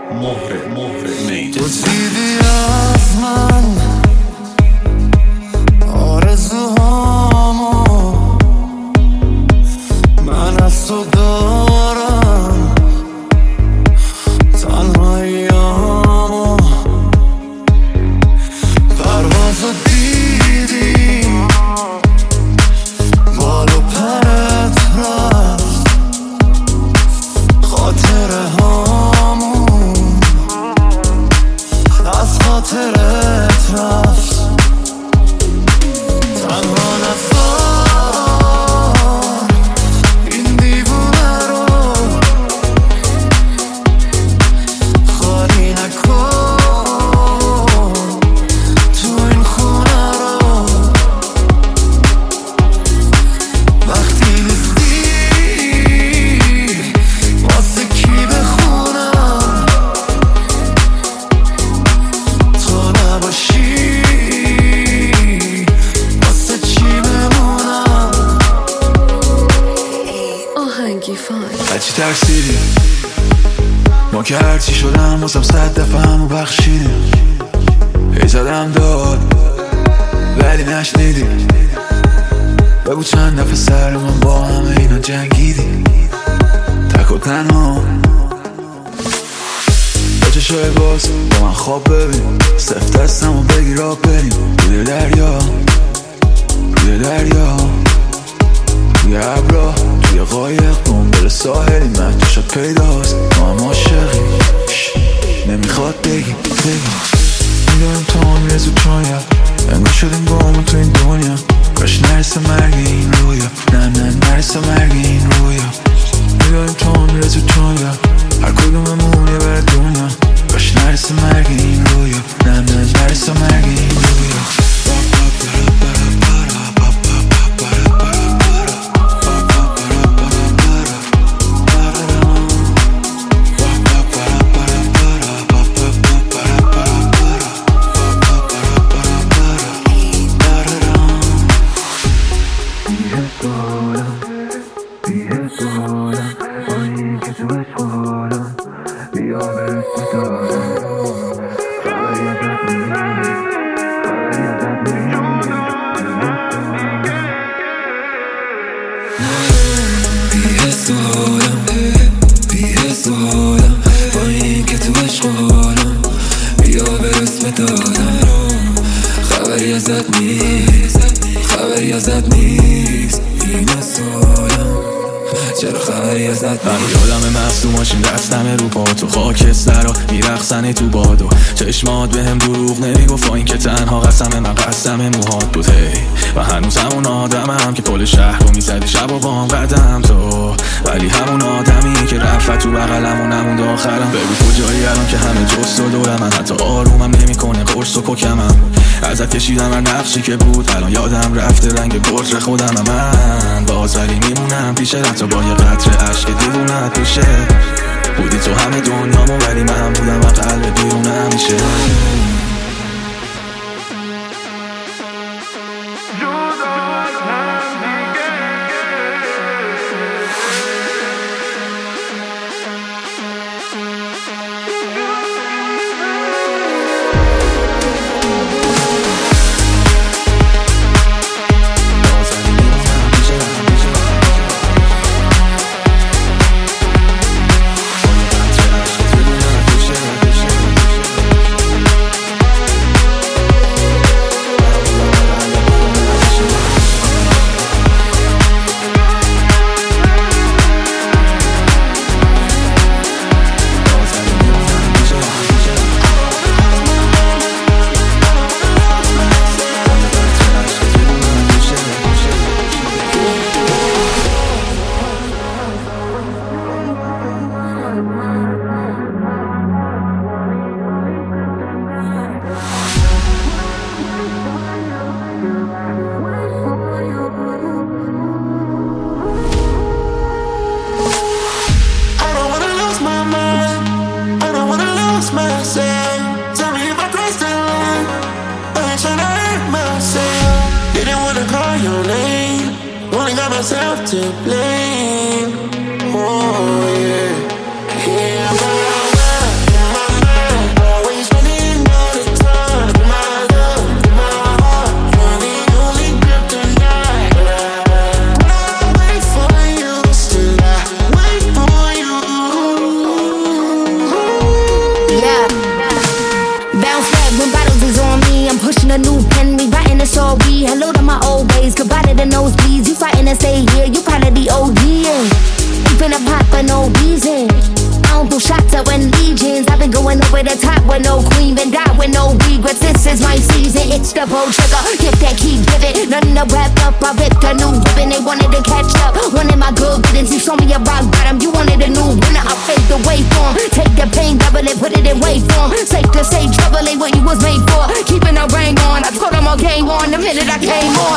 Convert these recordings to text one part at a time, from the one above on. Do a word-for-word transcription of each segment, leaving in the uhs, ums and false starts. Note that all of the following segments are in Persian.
مهره مهره میجز تو دیدی از من آرزوهامو، من از تو دارم تنهاییامو. پروازو دیدی بال و پرت رفت، خاطره هامون از خاطرت رفت. تنها نفر این دیوونه رو خالی نکن تو این خونه رو. وقتی نیستی واسه کی بخونم، تو نباشی واسه چی بمونم. آهنگی فان هرچی ترسیدی ما که هرچی شدم بازم صد دفعه همو بخشیدیم. هی زدم داد ولی نشنیدی، بگو چند دفعه سر من با همه اینا جنگیدی. تک و تنها با چشای باز با من خواب ببین، سفت دستم و بگیر آب بریم روی دریا، روی دریا، روی ابرا، توی قایق دنبال ساحلی مهدوشات پیداست. ما هم عاشقیم نمیخواد بگیم بگیم. میدونم تا هم میره زود چایم، انگار شدیم با همون تو این دنیا. کاش نرسه مرگ این رویا، نه نه نرسه مرگ این رویا. میدونم تا هم میره زود چایم، هر کدوممون یه بر دنیا. کاش نرسه مرگ این رویا، نه نه نرسه مرگ این رویا. خبری ازت نیست، خبری ازت نیست، این سوالم چرا خبری ازت نیست. من یادم مصدوماشیم دستم رو پا تو خاکسترها میرقصنه تو بادو، چشمات به هم دروغ نمیگفت این که تنها قسم من قسم موهات بود. هی و هنوز همون آدمم که پل شهر رو میزدی شب و با هم قدم تو، ولی همون آدمی که رفت تو بغلم و نموند آخرم. بگو کجایی الان که همه جست و دورم، من حتی آرومم نمیکنه قرص و کوکمم. ازت کشیدم هر نقشی که بود الان یادم رفته رنگ برج خودم. من باز ولی میمونم پیش حتی با یه قطره عشق دیوونت میشه. بودی تو همه دنیامو ولی من بودم و قلب بیرونم میشه. myself to blame. Oh yeah, yeah, but I'm season. I don't do shots out when legions. I've been going over the top with no queen, been die with no regrets. This is my season. It's the pull trigger. Give that keep giving. Nothing to wrap up. I ripped a new ribbon. They wanted to catch up. Wanted my good riddance. You saw me a rock bottom. You wanted a new winner. I paved the way for 'em. Take the pain, double it, put it in wait form. Safe to say, trouble ain't what you was made for. Keeping a ring on. I told them all game on the minute I came on.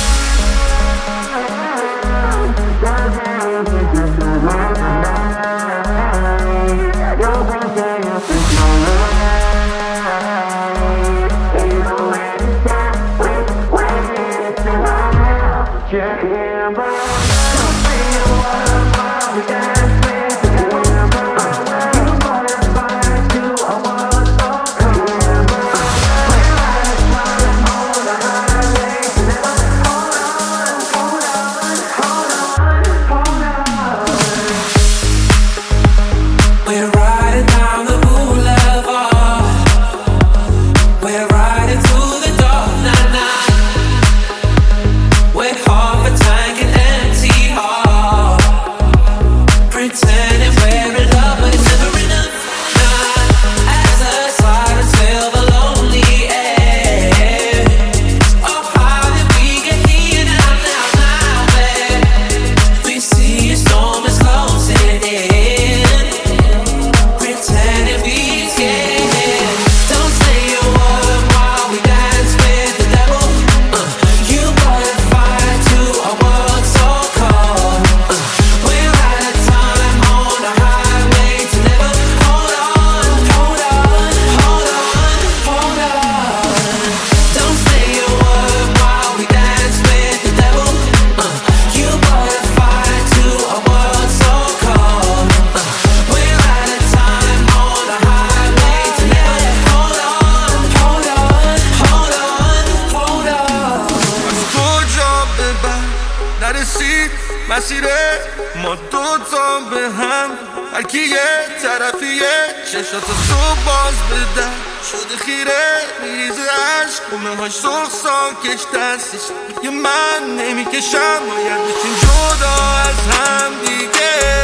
مسیره ما دوتا به هم هر کی یه طرفیه چشات صبح باز بدن شده خیره میریزه عشق خونه‌هاش سرخ ساکش دستش یه من نمیکشم باید بشیم جدا از هم دیگه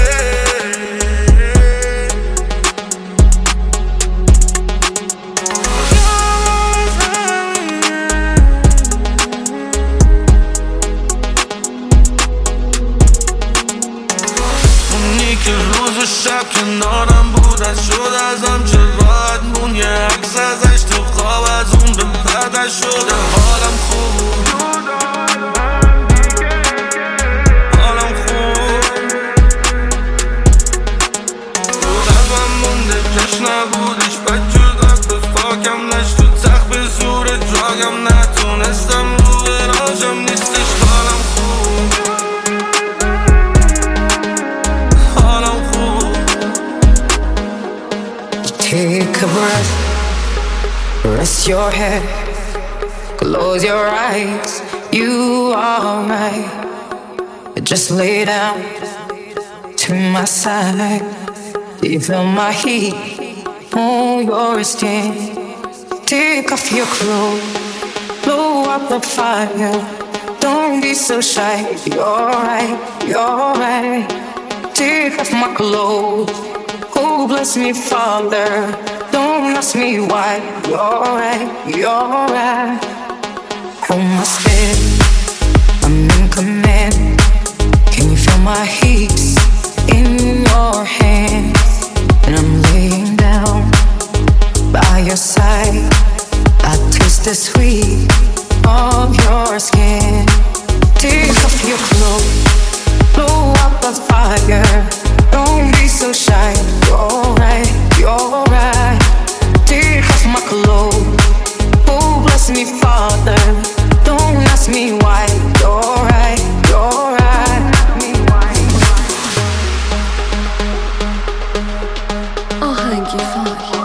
که روز و شب کنارم بود از شد ازم چه راحت مون یه عکس ازش تو خواب از اون به بعدش شده حالم خوب حالم خوب تو قلبم مونده کش نبودش بد جدا به فاکم نشت تو تخت به زور جاگم نتونستم رو براجم نیستش حالم خوب Take a breath, rest your head, close your eyes, you are right. Just lay down to my side, you feel my heat on your skin. Take off your clothes, blow up the fire, don't be so shy, you're right, you're right. Take off my clothes, oh, bless me, Father. Don't ask me why. You're right, you're right. Hold my spirit, I'm in command. Can you feel my heat in your hands? And I'm laying down by your side. I taste the sweet of your skin. Take off your clothes, blow up the fire. Don't be so shy, you're right, you're right. Take off my clothes, oh bless me, Father. Don't ask me why, you're right, you're right. آهنگ فاک